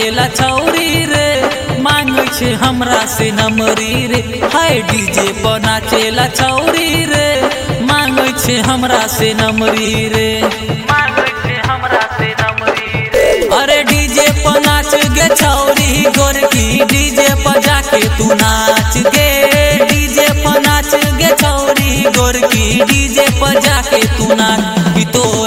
नाचेला छौरी रे मांगे छे हमरा से नमरी रे। हाय डीजे पर नाचेला छौरी रे मांगे छे हमरा से नमरी रे। अरे डीजे पर नाच गे छौरी गोरकी डीजे पर जाके तू नाच गे। डीजे पर नाच गे छौरी गोरकी डीजे पर जाके तू नाच।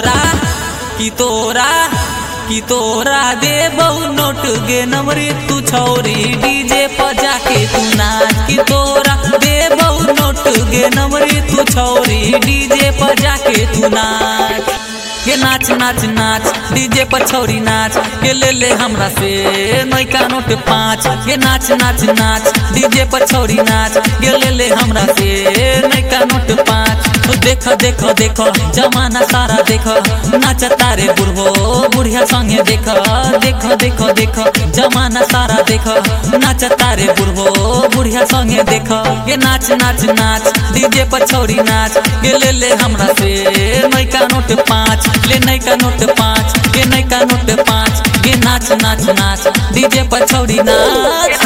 कि तोरा दे बहु नोट गे नमरी तू छौरी डीजे पर जाके तू नाच। कि तोरा दे बहु नोट गे नमरी तू छौरी डीजे पर जाके तू नाच। के नाच नाच नाच डीजे पर छौरी नाच के ले हमरा से नैका नोट 5। के नाच नाच नाच डीजे पर छौरी नाच के ले हमरा से नैका नोट 5। देख देख देख जमाना सारा देख नाच तारे बुढ़ो बुढ़िया संगे देख देख देख देख जमाना सारा देख नाच तारे बुढ़ो बुढ़िया संगे देख। के नाच नाच नाच डीजे पर छौरी नाच के ले हमरा से नैका नोट 5। ले नैका नोट 5 के नैका नोट 5 के नाच नाच नाच डीजे पर छौरी नाच।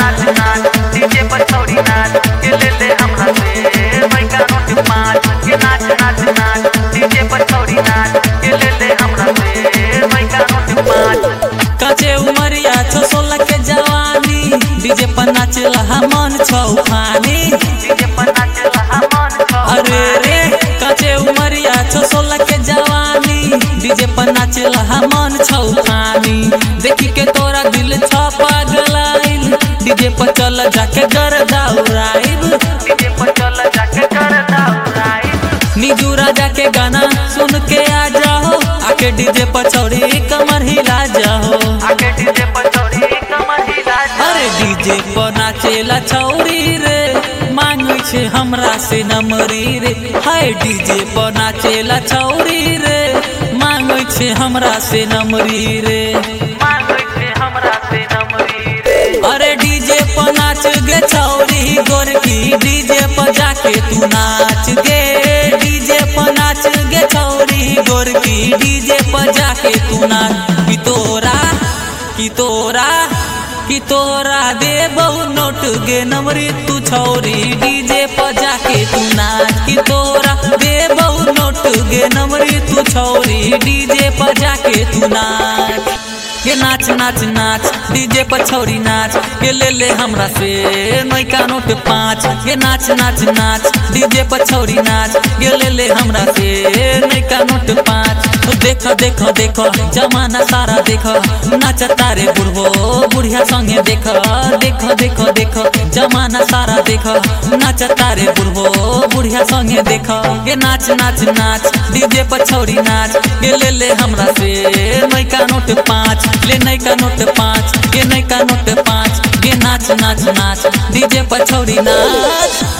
डीजे पर छौरी नाच के ले हमरा से नैका नोट 5। के नाच नाच नाच डीजे पर छौरी नाच के ले हमरा से नैका नोट 5। काचे उमरिया 16 के जवानी डीजे पर नाचला मन छौखानी। डीजे पर नाचला मन छौखानी। अरे रे काचे उमरिया 16 के जवानी डीजे पर नाचला मन छौखानी। देखी के तोरा दिल पागलाइल डीजे पर चल जाके गर्दा उड़ाइब। डीजे पर चल जाके गर्दा उड़ाइब। निजू राजा के गाना सुन के आ जाओ आके डीजे पर छौरी कमर हिला जाओ। आके डीजे पर छौरी कमर हिला जाओ। अरे डीजे पर नाचेला छौरी रे मांगे छे हमरा से नमरी रे। हाय डीजे पर नाचेला छौरी रे मांगे छे हमरा से नमरी रे। मांगे छे हमरा से नमरी रे। अरे डीजे पर नाच गे छौरी गोरकी डीजे पर जाके तू नाच गे। डीजे पर नाच गे छौरी गोरकी डीजे पर जाके तू नाच। कि तोरा दे बहु नोट गे नमरी तू छौरी डीजे पर जाके तू नाच। कि तोरा दे बहु नोट गे नमरी तू छौरी डीजे पर जाके तू नाच। के नाच नाच नाच डीजे पर छौरी नाच के ले हमरा से नैका नोट 5। के नाच नाच नाच डीजे पर छौरी नाच के ले हमरा से नैका नोट 5। देख देख देख जमाना सारा देख नाच तारे बुढ़ो बुढ़िया संगे देख देख देख देख जमाना सारा देख नाच तारे बुढ़ो बुढ़िया संगे देख। के नाच नाच नाच डीजे पर छौरी नाच के ले हमरा से नैका नोट 5। ले नैका नोट 5 के नैका नोट 5 के नाच नाच नाच डीजे पर छौरी नाच।